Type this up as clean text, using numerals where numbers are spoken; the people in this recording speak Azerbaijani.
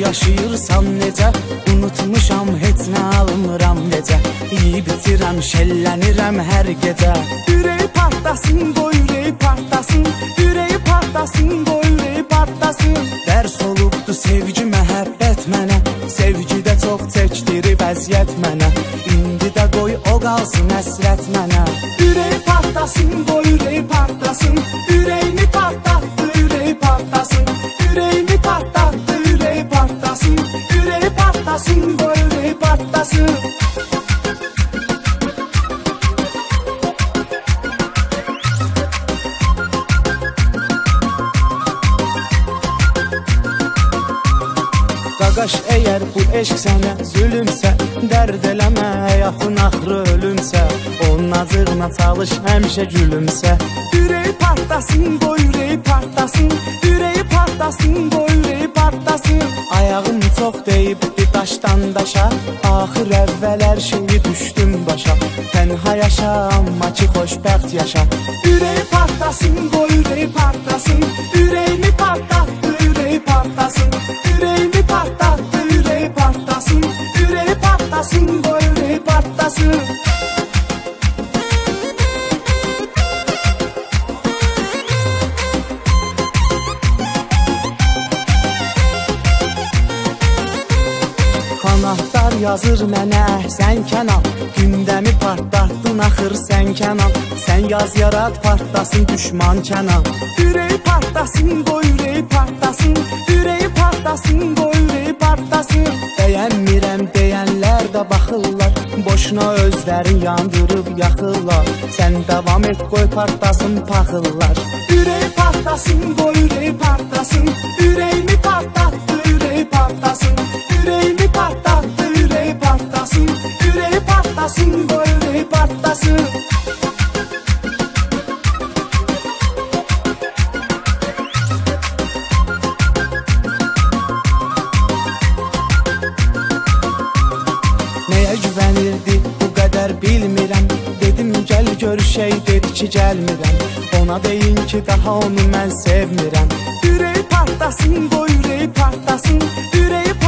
yaşayırsan necə, unutmuşam heç nə almıram necə, yiyib bitirəm, şəllənirəm hər gecə. Ürəyi partlasın, qoy ürəyi partlasın, ürəyi partlasın, qoy ürəyi partlasın. Dərs olubdu sevgi, məhəbbət mənə, sevgidə çox çəkdirib əziyyət mənə, indi də qoy o qalsın həsrət mənə. Ürəyi partlasın, qoy ürəyi partlasın, ürəyimi partlatdı, ürəyi partlasın, ürəyimi partlatdı, ürəyi partlasın, ürəyi partlasın, qoy ürəyi partlasın. Qaqaş, əgər bu eşq sənə zülümsə, dərd eləmə, həyatın axırı ölümsə, onun acığına çalış, həmişə gülümsə. Ürəyi partlasın, qoy ürəyi partlasın, ürəyi partlasın, qoy ürəyi partlasın. Ayağım çox deyibdi daşdan daşa, axır əvvəl hər şeyi düşdüm başa, tənha yaşa, amma ki xoşbəxt yaşa. Ürəyi partlasın, qoy ürəyi partlasın, ürəyimi partlatdı, ürəyi partlasın, ürəyimi partlatdı, ürəyi partlasın, ürəyi partlasın, qoy ürəyi partlasın. Qanatlar yazır mənə əhsən Kənan, gündəmi partlatdın axır sən Kənan, sən yaz yarat partlasın düşman Kənan. Ürəyi partlasın, qoy ürəyi partlasın, ürəyi partlasın, qoy ürəyi partlasın. Bəyənmirəm deyənlər də baxırlar, boşuna özlərin yandırıb yaxırlar, sən davam et, qoy partlasın paxıllar. Ürəyi partlasın, qoy ürəyi partlasın, ürəyimi partlatdı, ürəyi partlasın, ürəyimi partlatdı, ürəyi partlasın, ürəyi partlasın, qoy ürəyi partlasın. Nəyə güvənirdi bu qədər bilmirəm, dedim gəl görüşək, dedi ki gəlmirəm, ona deyin ki daha onu mən sevmirəm. Ürəyi partlasın, qoy ürəyi partlasın, ürəyi